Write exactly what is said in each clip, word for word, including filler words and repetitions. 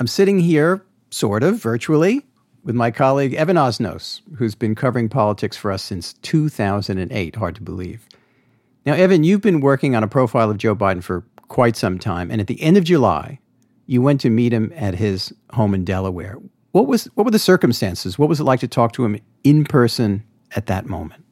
I'm sitting here, sort of, virtually, with my colleague Evan Osnos, who's been covering politics for us since two thousand eight. Hard to believe. Now, Evan, you've been working on a profile of Joe Biden for quite some time, and at the end of July, you went to meet him at his home in Delaware. What was what were the circumstances? What was it like to talk to him in person at that moment?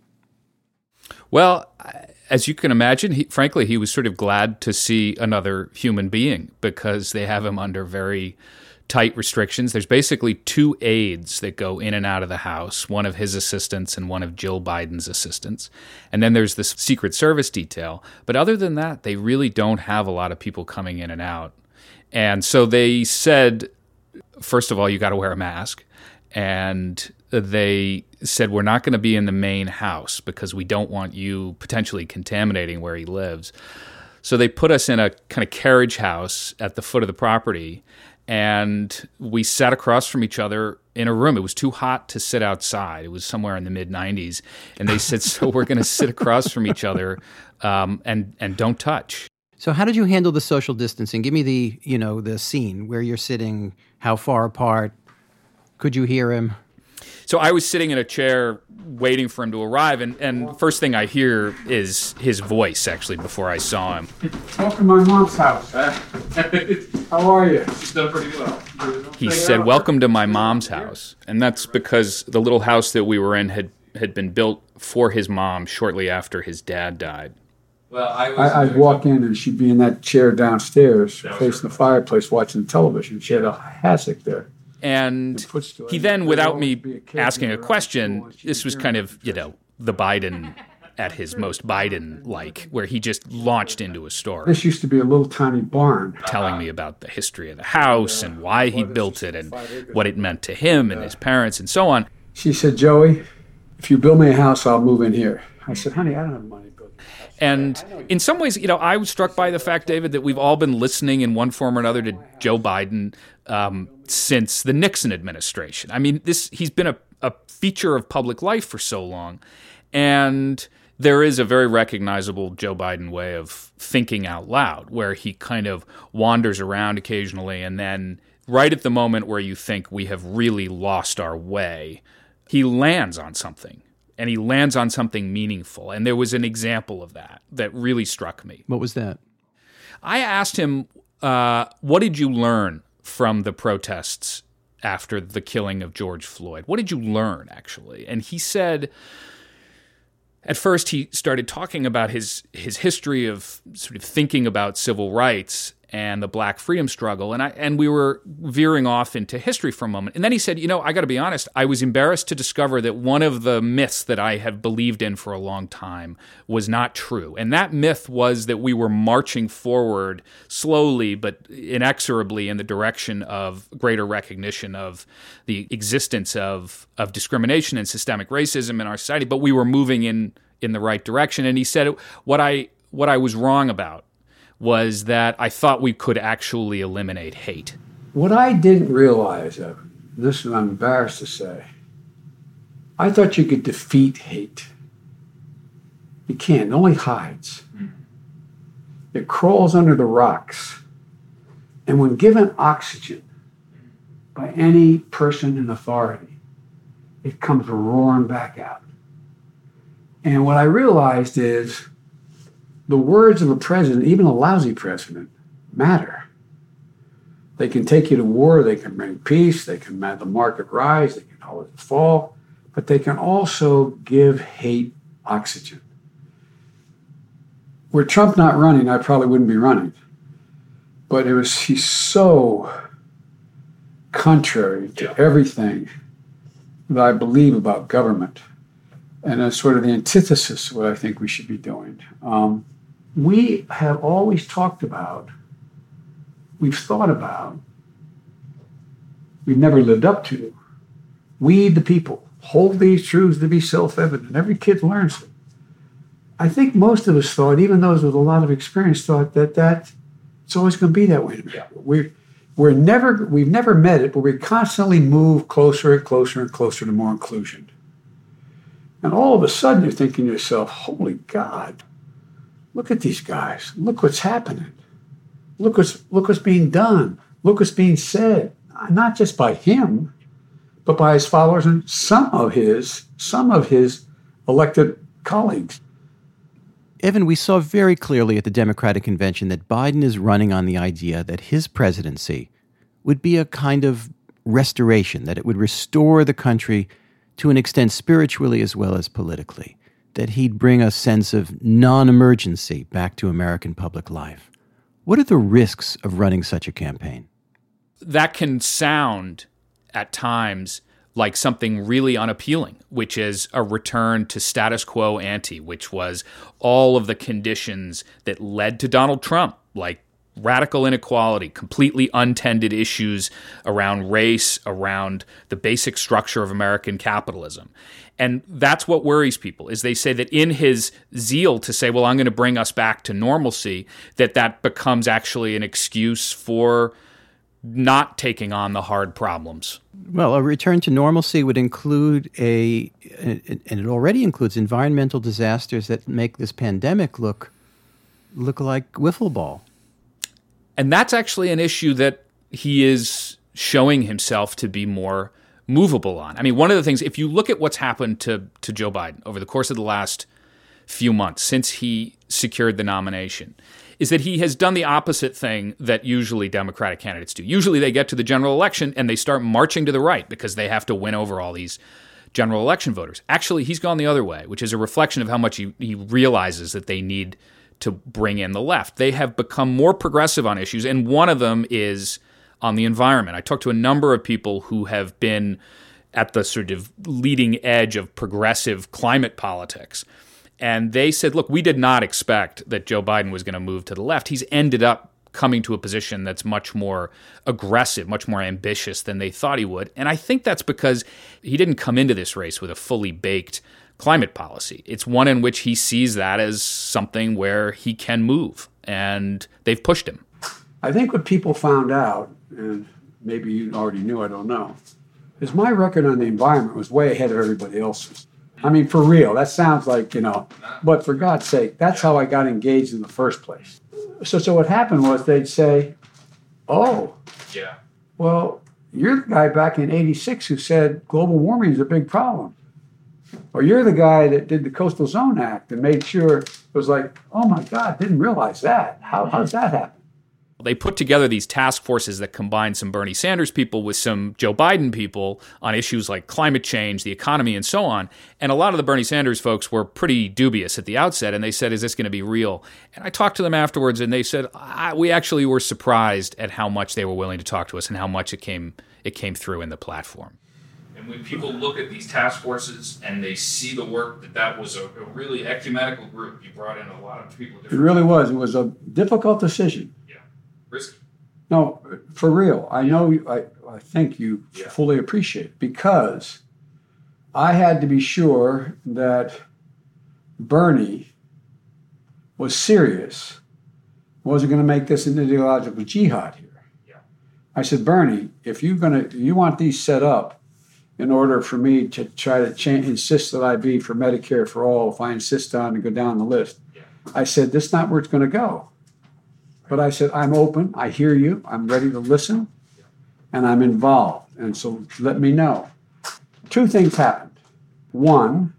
Well, as you can imagine, he, frankly, he was sort of glad to see another human being because they have him under very tight restrictions. There's basically two aides that go in and out of the house, one of his assistants and one of Jill Biden's assistants. And then there's this Secret Service detail. But other than that, they really don't have a lot of people coming in and out. And so they said, first of all, you got to wear a mask. And they said, we're not going to be in the main house because we don't want you potentially contaminating where he lives. So they put us in a kind of carriage house at the foot of the property, and we sat across from each other in a room. It was too hot to sit outside. It was somewhere in the mid nineties. And they said, so we're going to sit across from each other um, and and don't touch. So how did you handle the social distancing? Give me the, you know, the scene where you're sitting, how far apart. Could you hear him? So I was sitting in a chair waiting for him to arrive, and, and first thing I hear is his voice, actually, before I saw him. Welcome to my mom's house. How are you? She's done pretty well. He said, welcome to my mom's house. And that's because the little house that we were in had, had been built for his mom shortly after his dad died. Well, I was I, I'd walk in and she'd be in that chair downstairs, facing the fireplace, watching television. She had a hassock there. And he then, without me asking a question, this was kind of, you know, the Biden at his most Biden-like, where he just launched into a story. This used to be a little tiny barn. Telling me about the history of the house and why he built it and what it meant to him and his parents and so on. She said, Joey, if you build me a house, I'll move in here. I said, honey, I don't have money to build a house. And in some ways, you know, I was struck by the fact, David, that we've all been listening in one form or another to Joe Biden um, since the Nixon administration. I mean, this he's been a, a feature of public life for so long. And there is a very recognizable Joe Biden way of thinking out loud, where he kind of wanders around occasionally, and then right at the moment where you think we have really lost our way, he lands on something. And he lands on something meaningful. And there was an example of that that really struck me. What was that? I asked him, uh, what did you learn from the protests after the killing of George Floyd? What did you learn, actually? And he said, at first he started talking about his his history of sort of thinking about civil rights and the Black freedom struggle, and I and we were veering off into history for a moment. And then he said, you know, I got to be honest, I was embarrassed to discover that one of the myths that I have believed in for a long time was not true. And that myth was that we were marching forward slowly but inexorably in the direction of greater recognition of the existence of, of discrimination and systemic racism in our society, but we were moving in, in the right direction. And he said, what I what I was wrong about was that I thought we could actually eliminate hate. What I didn't realize, Evan, this is I'm embarrassed to say, I thought you could defeat hate. You can't. It only hides. It crawls under the rocks. And when given oxygen by any person in authority, it comes roaring back out. And what I realized is the words of a president, even a lousy president, matter. They can take you to war, they can bring peace, they can make the market rise, they can cause it fall, but they can also give hate oxygen. Were Trump not running, I probably wouldn't be running. But it was he's so contrary to everything that I believe about government. And that's sort of the antithesis of what I think we should be doing. Um, we have always talked about, we've thought about, we've never lived up to. We, the people, hold these truths to be self-evident. Every kid learns it. I think most of us thought, even those with a lot of experience, thought that that it's always going to be that way. We're, we're never, we've never met it, but we constantly move closer and closer and closer to more inclusion. And all of a sudden you're thinking to yourself, holy God, look at these guys. Look what's happening. Look what's, look what's being done. Look what's being said. not, not just by him, but by his followers and some of his, some of his elected colleagues. Evan, we saw very clearly at the Democratic convention that Biden is running on the idea that his presidency would be a kind of restoration, that it would restore the country to an extent spiritually as well as politically, that he'd bring a sense of non-emergency back to American public life. What are the risks of running such a campaign? That can sound at times like something really unappealing, which is a return to status quo ante, which was all of the conditions that led to Donald Trump, like radical inequality, completely untended issues around race, around the basic structure of American capitalism. And that's what worries people, is they say that in his zeal to say, well, I'm going to bring us back to normalcy, that that becomes actually an excuse for not taking on the hard problems. Well, a return to normalcy would include a, and it already includes environmental disasters that make this pandemic look look like wiffle ball. And that's actually an issue that he is showing himself to be more movable on. I mean, one of the things, if you look at what's happened to, to Joe Biden over the course of the last few months since he secured the nomination, is that he has done the opposite thing that usually Democratic candidates do. Usually they get to the general election and they start marching to the right because they have to win over all these general election voters. Actually, he's gone the other way, which is a reflection of how much he, he realizes that they need to bring in the left. They have become more progressive on issues, and one of them is on the environment. I talked to a number of people who have been at the sort of leading edge of progressive climate politics. And they said, look, we did not expect that Joe Biden was going to move to the left. He's ended up coming to a position that's much more aggressive, much more ambitious than they thought he would. And I think that's because he didn't come into this race with a fully baked climate policy. It's one in which he sees that as something where he can move, and they've pushed him. I think what people found out, and maybe you already knew, I don't know, is my record on the environment was way ahead of everybody else's. I mean, for real, that sounds like, you know, but for God's sake, that's how I got engaged in the first place. So so what happened was they'd say, oh, Yeah. well, you're the guy back in eighty-six who said global warming is a big problem. Or you're the guy that did the Coastal Zone Act and made sure it was like, oh my God, didn't realize that. How, how does that happen? They put together these task forces that combine some Bernie Sanders people with some Joe Biden people on issues like climate change, the economy, and so on. And a lot of the Bernie Sanders folks were pretty dubious at the outset, and they said, is this going to be real? And I talked to them afterwards, and they said, I, we actually were surprised at how much they were willing to talk to us and how much it came it came through in the platform. And when people look at these task forces and they see the work that that was a, a really ecumenical group, you brought in a lot of people. It really was. It was a difficult decision. Risky. No, for real. I know, you, I, I think you Yeah. fully appreciate it, because I had to be sure that Bernie was serious, wasn't going to make this an ideological jihad here. Yeah. I said, Bernie, if you're going to, you want these set up in order for me to try to cha- insist that I be for Medicare for all, if I insist on to go down the list, Yeah. I said, this is not where it's going to go. But I said, I'm open, I hear you, I'm ready to listen, and I'm involved. And so let me know. Two things happened. One,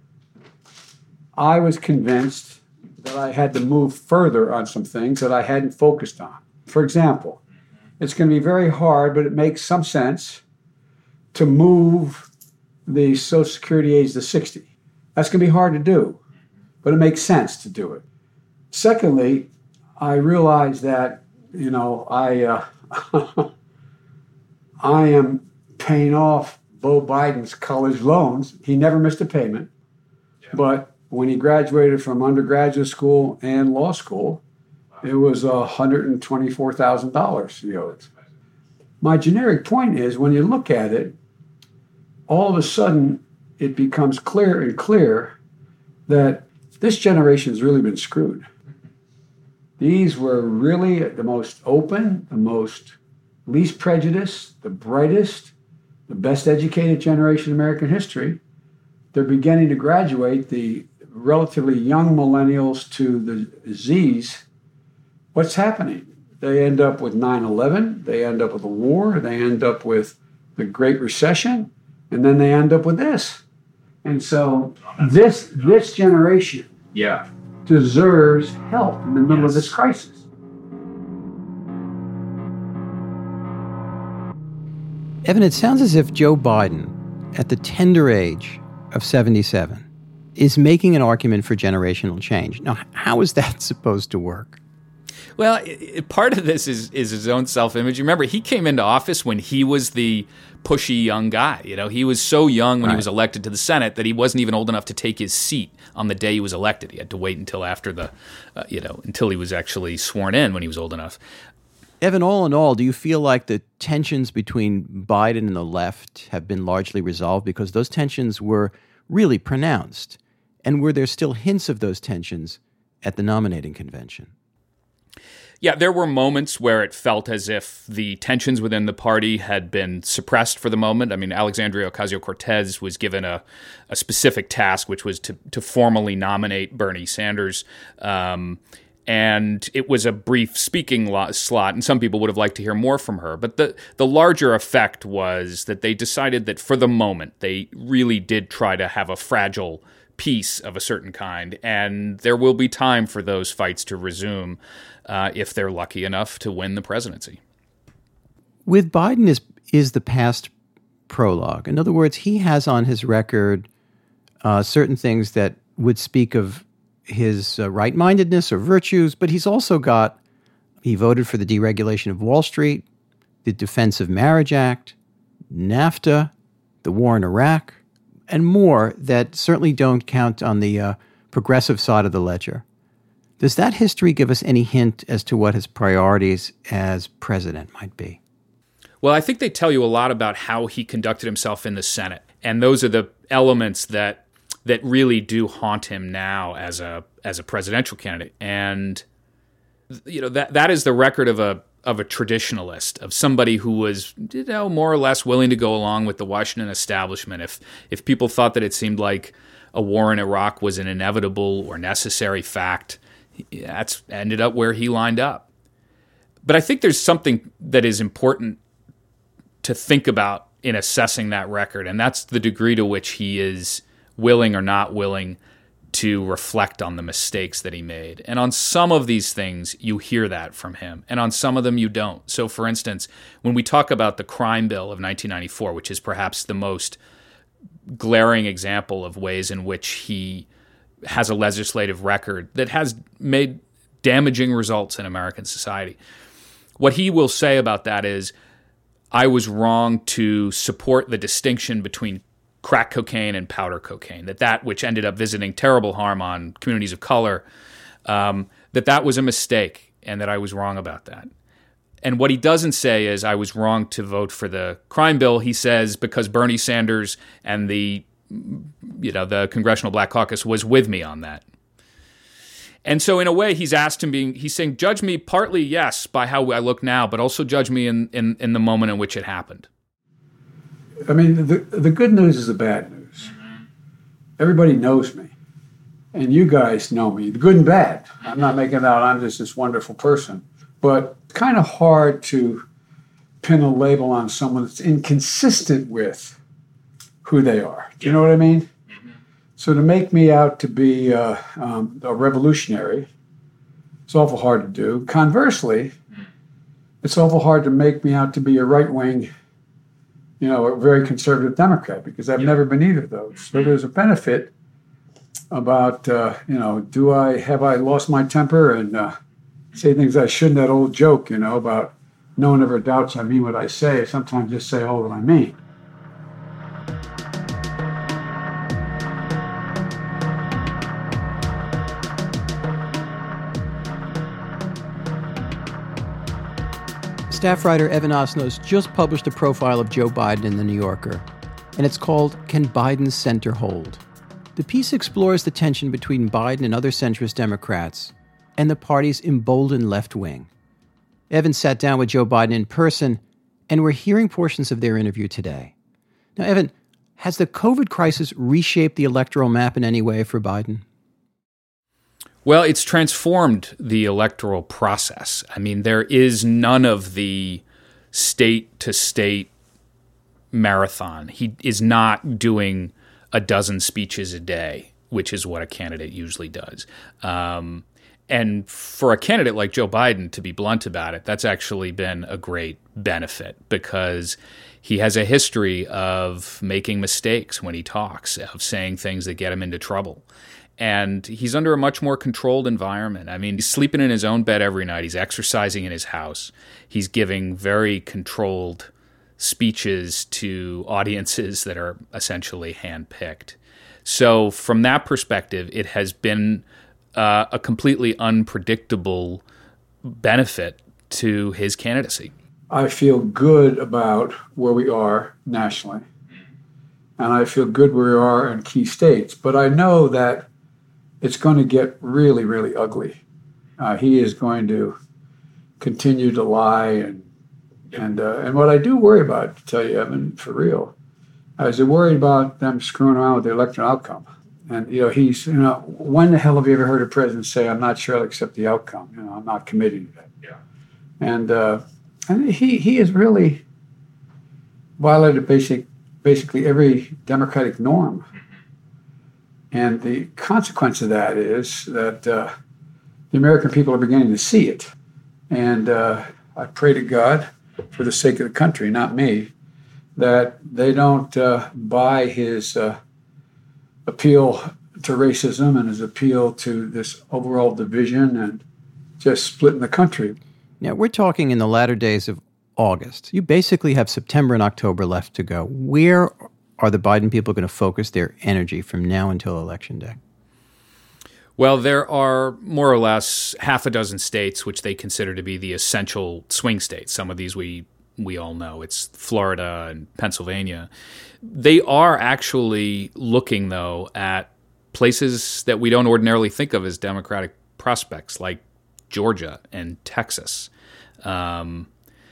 I was convinced that I had to move further on some things that I hadn't focused on. For example, it's going to be very hard, but it makes some sense to move the Social Security age to sixty. That's going to be hard to do, but it makes sense to do it. Secondly, I realized that, you know, I uh, I am paying off Beau Biden's college loans. He never missed a payment. Yeah. But when he graduated from undergraduate school and law school, it was one hundred twenty-four thousand dollars he owed. My generic point is, when you look at it, all of a sudden it becomes clear and clear that this generation has really been screwed. These were really the most open, the most least prejudiced, the brightest, the best educated generation in American history. They're beginning to graduate the relatively young millennials to the Z's. What's happening? they end up with nine eleven, they end up with a war, they end up with the Great Recession, and then they end up with this. And so this this generation Yeah. deserves help in the middle of this crisis. Evan, it sounds as if Joe Biden, at the tender age of seventy-seven, is making an argument for generational change. Now, how is that supposed to work? Well, it, it, part of this is is his own self-image. Remember, he came into office when he was the pushy young guy. You know, he was so young when Right. he was elected to the Senate that he wasn't even old enough to take his seat on the day he was elected. He had to wait until after the, uh, you know, until he was actually sworn in when he was old enough. Evan, all in all, do you feel like the tensions between Biden and the left have been largely resolved? Because those tensions were really pronounced. And were there still hints of those tensions at the nominating convention? Yeah, there were moments where it felt as if the tensions within the party had been suppressed for the moment. I mean, Alexandria Ocasio-Cortez was given a, a specific task, which was to, to formally nominate Bernie Sanders. Um, and it was a brief speaking lo- slot, and some people would have liked to hear more from her. But the, the larger effect was that they decided that for the moment, they really did try to have a fragile peace of a certain kind, and there will be time for those fights to resume uh, if they're lucky enough to win the presidency. With Biden is is the past prologue. In other words, he has on his record uh, certain things that would speak of his uh, right-mindedness or virtues, but he's also got, he voted for the deregulation of Wall Street, the Defense of Marriage Act, NAFTA, the war in Iraq, and more that certainly don't count on the uh, progressive side of the ledger. Does that history give us any hint as to what his priorities as president might be? Well, I think they tell you a lot about how he conducted himself in the Senate, and those are the elements that that really do haunt him now as a as a presidential candidate. And you know that that is the record of a of a traditionalist, of somebody who was, you know, more or less willing to go along with the Washington establishment. If if people thought that it seemed like a war in Iraq was an inevitable or necessary fact, that's ended up where he lined up. But I think there's something that is important to think about in assessing that record, and that's the degree to which he is willing or not willing to reflect on the mistakes that he made. And on some of these things, you hear that from him, and on some of them you don't. So, for instance, when we talk about the crime bill of nineteen ninety-four, which is perhaps the most glaring example of ways in which he has a legislative record that has made damaging results in American society, what he will say about that is, I was wrong to support the distinction between crack cocaine and powder cocaine, that that which ended up visiting terrible harm on communities of color, um, that that was a mistake and that I was wrong about that. And what he doesn't say is I was wrong to vote for the crime bill. He says because Bernie Sanders and the, you know, the Congressional Black Caucus was with me on that. And so in a way, he's asked him being, he's saying, judge me partly, yes, by how I look now, but also judge me in, in, in the moment in which it happened. I mean, the, the good news is the bad news. Everybody knows me, and you guys know me, the good and bad. I'm not making out I'm just this wonderful person, but it's kind of hard to pin a label on someone that's inconsistent with who they are. Do you know what I mean? Mm-hmm. So to make me out to be uh, um, a revolutionary, it's awful hard to do. Conversely, mm-hmm. it's awful hard to make me out to be a right-wing, you know, a very conservative Democrat, because I've yep. never been either of those. So there's a benefit about, uh, you know, do I, have I lost my temper and uh, say things I shouldn't? That old joke, you know, about no one ever doubts I mean what I say. Sometimes just say all that I mean. Staff writer Evan Osnos just published a profile of Joe Biden in The New Yorker, and it's called Can Biden's Center Hold? The piece explores the tension between Biden and other centrist Democrats and the party's emboldened left wing. Evan sat down with Joe Biden in person, and we're hearing portions of their interview today. Now, Evan, has the COVID crisis reshaped the electoral map in any way for Biden? Well, it's transformed the electoral process. I mean, there is none of the state-to-state marathon. He is not doing a dozen speeches a day, which is what a candidate usually does. Um, and for a candidate like Joe Biden, to be blunt about it, that's actually been a great benefit because he has a history of making mistakes when he talks, of saying things that get him into trouble. And he's under a much more controlled environment. I mean, he's sleeping in his own bed every night. He's exercising in his house. He's giving very controlled speeches to audiences that are essentially handpicked. So from that perspective, it has been uh, a completely unpredictable benefit to his candidacy. I feel good about where we are nationally, and I feel good where we are in key states. But I know that it's going to get really, really ugly. Uh, he is going to continue to lie, and and uh, and what I do worry about, to tell you, Evan, for real, I was worried about them screwing around with the election outcome. And you know, he's you know, when the hell have you ever heard a president say, "I'm not sure I'll accept the outcome"? You know, I'm not committing to that. Yeah. And uh, and he he has really violated basic basically every democratic norm. And the consequence of that is that uh, the American people are beginning to see it. And uh, I pray to God, for the sake of the country, not me, that they don't uh, buy his uh, appeal to racism and his appeal to this overall division and just splitting the country. Now, we're talking in the latter days of August. You basically have September and October left to go. Where are the Biden people going to focus their energy from now until Election Day? Well, there are more or less half a dozen states which they consider to be the essential swing states. Some of these we we all know. It's Florida and Pennsylvania. They are actually looking, though, at places that we don't ordinarily think of as Democratic prospects, like Georgia and Texas. Um,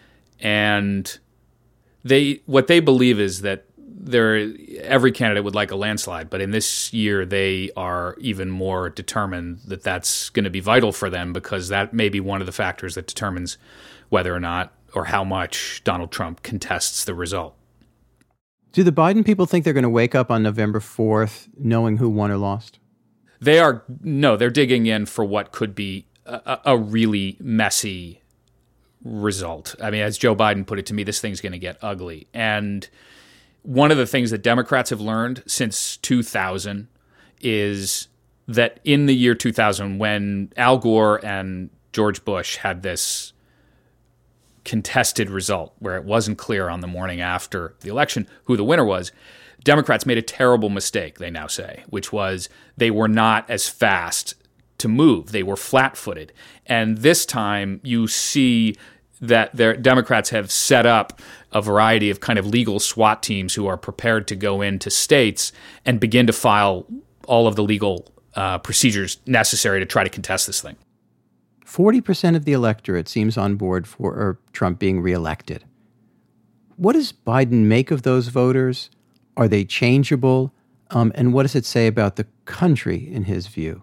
and they what they believe is that There, every candidate would like a landslide, but in this year they are even more determined that that's going to be vital for them because that may be one of the factors that determines whether or not or how much Donald Trump contests the result. Do the Biden people think they're going to wake up on November fourth knowing who won or lost? They are, no, they're digging in for what could be a, a really messy result. I mean, as Joe Biden put it to me, this thing's going to get ugly. And one of the things that Democrats have learned since two thousand is that in the year two thousand, when Al Gore and George Bush had this contested result where it wasn't clear on the morning after the election who the winner was, Democrats made a terrible mistake, they now say, which was they were not as fast to move. They were flat-footed. And this time you see that their Democrats have set up a variety of kind of legal SWAT teams who are prepared to go into states and begin to file all of the legal uh, procedures necessary to try to contest this thing. forty percent of the electorate seems on board for Trump being reelected. What does Biden make of those voters? Are they changeable? Um, and what does it say about the country in his view?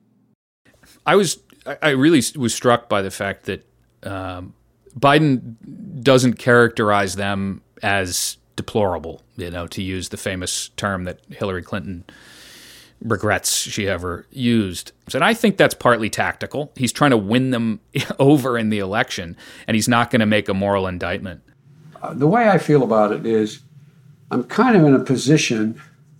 I was I really was struck by the fact that um, Biden doesn't characterize them as deplorable, you know, to use the famous term that Hillary Clinton regrets she ever used. And I think that's partly tactical. He's trying to win them over in the election, and he's not going to make a moral indictment. Uh, the way I feel about it is I'm kind of in a position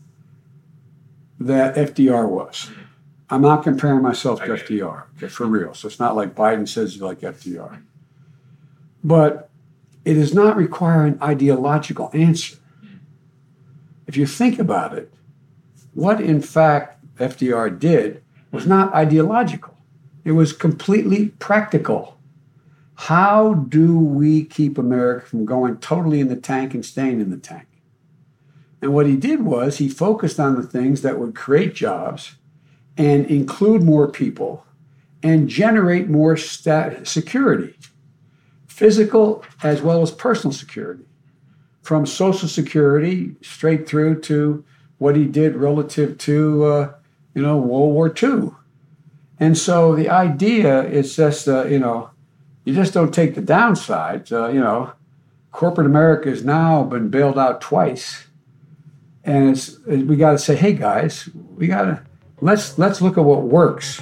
that F D R was. I'm not comparing myself to F D R, okay, for real. So it's not like Biden says he's like F D R. But it does not require an ideological answer. If you think about it, what in fact F D R did was not ideological. It was completely practical. How do we keep America from going totally in the tank and staying in the tank? And what he did was he focused on the things that would create jobs and include more people and generate more stat- security. Physical as well as personal security, from Social Security straight through to what he did relative to, uh, you know, World War Two. And so the idea is just, uh, you know, you just don't take the downside. Uh, you know, corporate America has now been bailed out twice. And it's, we got to say, hey, guys, we got to, let's, let's look at what works.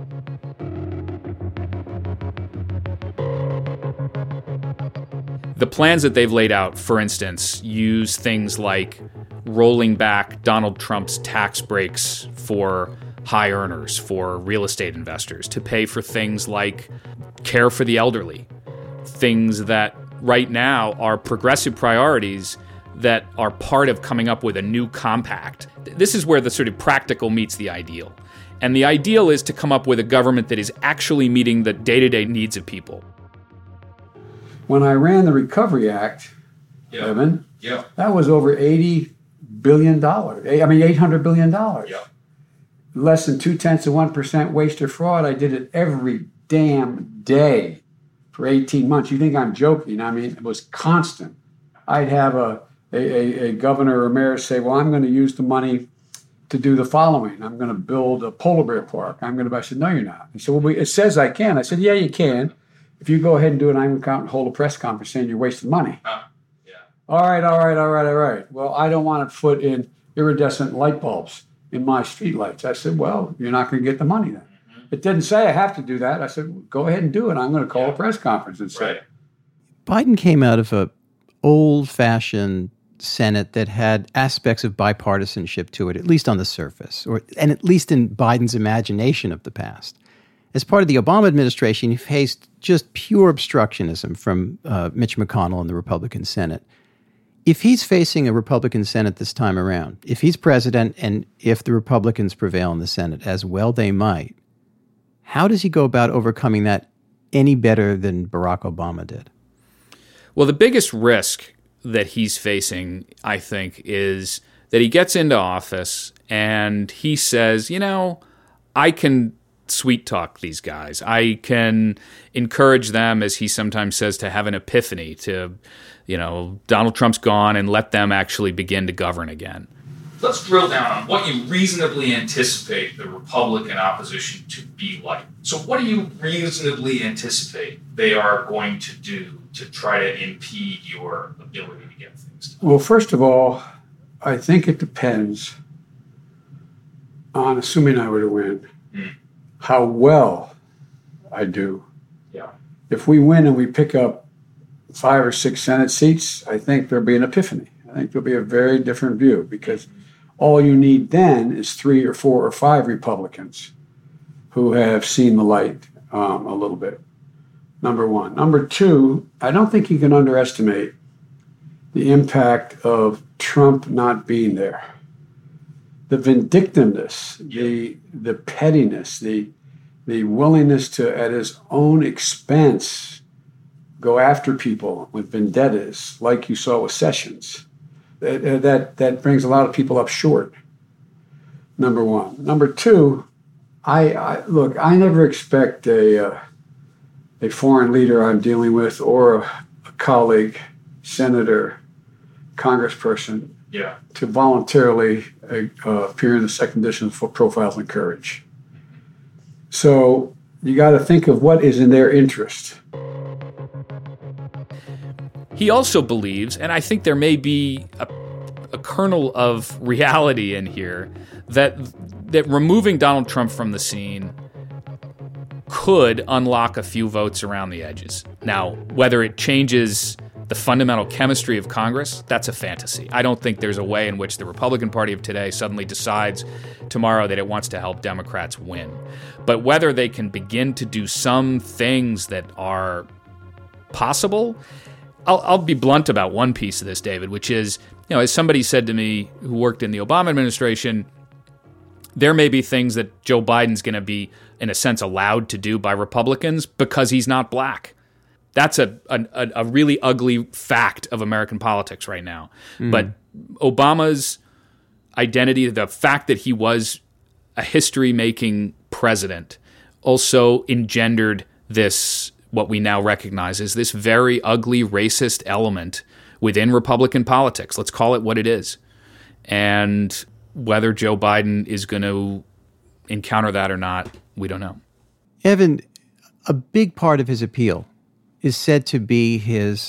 The plans that they've laid out, for instance, use things like rolling back Donald Trump's tax breaks for high earners, for real estate investors, to pay for things like care for the elderly, things that right now are progressive priorities that are part of coming up with a new compact. This is where the sort of practical meets the ideal. And the ideal is to come up with a government that is actually meeting the day-to-day needs of people. When I ran the Recovery Act, Yeah. Evan, Yeah. that was over eighty billion dollars. I mean, eight hundred billion dollars. Yeah. Less than two-tenths of one percent waste or fraud. I did it every damn day for eighteen months. You think I'm joking? I mean, it was constant. I'd have a, a, a, a governor or mayor say, well, I'm going to use the money to do the following. I'm going to build a polar bear park. I'm going to, I said, no, you're not. He said, well, we, it says I can. I said, yeah, you can. If you go ahead and do it, I'm going to come and hold a press conference saying you're wasting money. Huh. Yeah. All right, all right, all right, all right. Well, I don't want to put in iridescent light bulbs in my streetlights. I said, well, you're not going to get the money then. Mm-hmm. It didn't say I have to do that. I said, well, go ahead and do it. I'm going to call Yeah. a press conference and say, Right. Biden came out of a old-fashioned Senate that had aspects of bipartisanship to it, at least on the surface, or and at least in Biden's imagination of the past. As part of the Obama administration, he faced just pure obstructionism from uh, Mitch McConnell in the Republican Senate. If he's facing a Republican Senate this time around, if he's president and if the Republicans prevail in the Senate, as well they might, how does he go about overcoming that any better than Barack Obama did? Well, the biggest risk that he's facing, I think, is that he gets into office and he says, you know, I can sweet talk these guys. I can encourage them, as he sometimes says, to have an epiphany, to, you know, Donald Trump's gone, and let them actually begin to govern again. Let's drill down on what you reasonably anticipate the Republican opposition to be like. So what do you reasonably anticipate they are going to do to try to impede your ability to get things done? well, first of all, I think it depends on, assuming I were to win, Mm. how well I do. Yeah. If we win and we pick up five or six Senate seats, I think there'll be an epiphany. I think there'll be a very different view, because all you need then is three or four or five Republicans who have seen the light um, a little bit. Number one. Number two, I don't think you can underestimate the impact of Trump not being there. The vindictiveness, the the pettiness, the the willingness to, at his own expense, go after people with vendettas, like you saw with Sessions. That, that, that brings a lot of people up short, number one. Number two, I, I look, I never expect a, uh, a foreign leader I'm dealing with, or a, a colleague, senator, congressperson, Yeah. to voluntarily uh, uh, appear in the second edition for Profiles in Courage. So you got to think of what is in their interest. He also believes, and I think there may be a, a kernel of reality in here, that that removing Donald Trump from the scene could unlock a few votes around the edges. Now, whether it changes the fundamental chemistry of Congress, that's a fantasy. I don't think there's a way in which the Republican Party of today suddenly decides tomorrow that it wants to help Democrats win. But whether they can begin to do some things that are possible, I'll, I'll be blunt about one piece of this, David, which is, you know, as somebody said to me who worked in the Obama administration, there may be things that Joe Biden's going to be, in a sense, allowed to do by Republicans because he's not black. That's a, a a really ugly fact of American politics right now. Mm. But Obama's identity, the fact that he was a history-making president, also engendered this, what we now recognize as this very ugly racist element within Republican politics. Let's call it what it is. And whether Joe Biden is going to encounter that or not, we don't know. Evan, a big part of his appeal is said to be his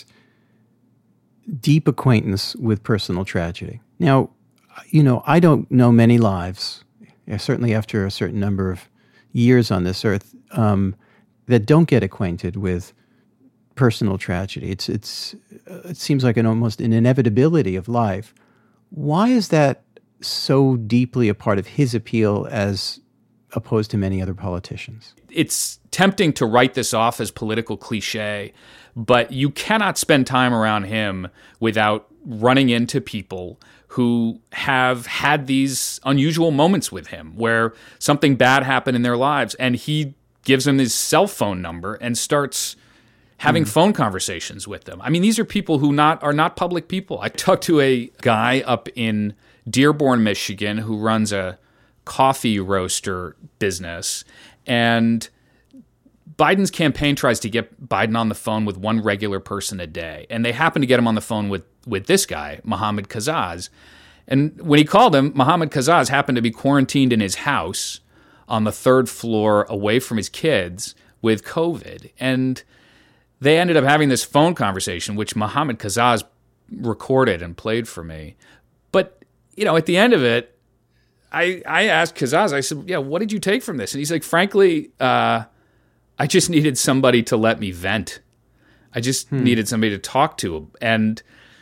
deep acquaintance with personal tragedy. Now, you know, I don't know many lives, certainly after a certain number of years on this earth, um, that don't get acquainted with personal tragedy. It's it's uh, it seems like an almost an inevitability of life. Why is that so deeply a part of his appeal as opposed to many other politicians? It's tempting to write this off as political cliche, but you cannot spend time around him without running into people who have had these unusual moments with him where something bad happened in their lives, and he gives them his cell phone number and starts having mm. phone conversations with them. I mean, these are people who not are not public people. I talked to a guy up in Dearborn, Michigan, who runs a coffee roaster business, and Biden's campaign tries to get Biden on the phone with one regular person a day, and they happen to get him on the phone with, with this guy, Mohammed Kazaz. And when he called him, Mohammed Kazaz happened to be quarantined in his house on the third floor away from his kids with COVID. And they ended up having this phone conversation, which Mohammed Kazaz recorded and played for me. But, you know, at the end of it, I I asked Kazaz, I said, yeah, what did you take from this? And he's like, frankly, uh, I just needed somebody to let me vent. I just hmm. needed somebody to talk to. And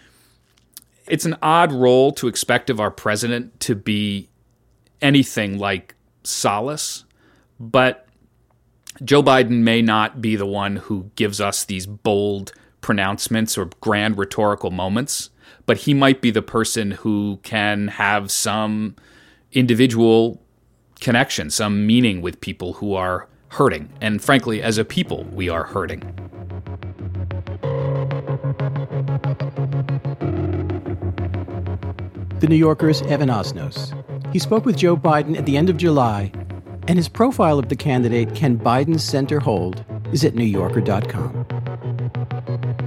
it's an odd role to expect of our president to be anything like solace, but Joe Biden may not be the one who gives us these bold pronouncements or grand rhetorical moments, but he might be the person who can have some individual connection, some meaning with people who are hurting. And frankly, as a people, we are hurting. The New Yorker's Evan Osnos. He spoke with Joe Biden at the end of July, and his profile of the candidate, Can Biden's Center Hold, is at new yorker dot com.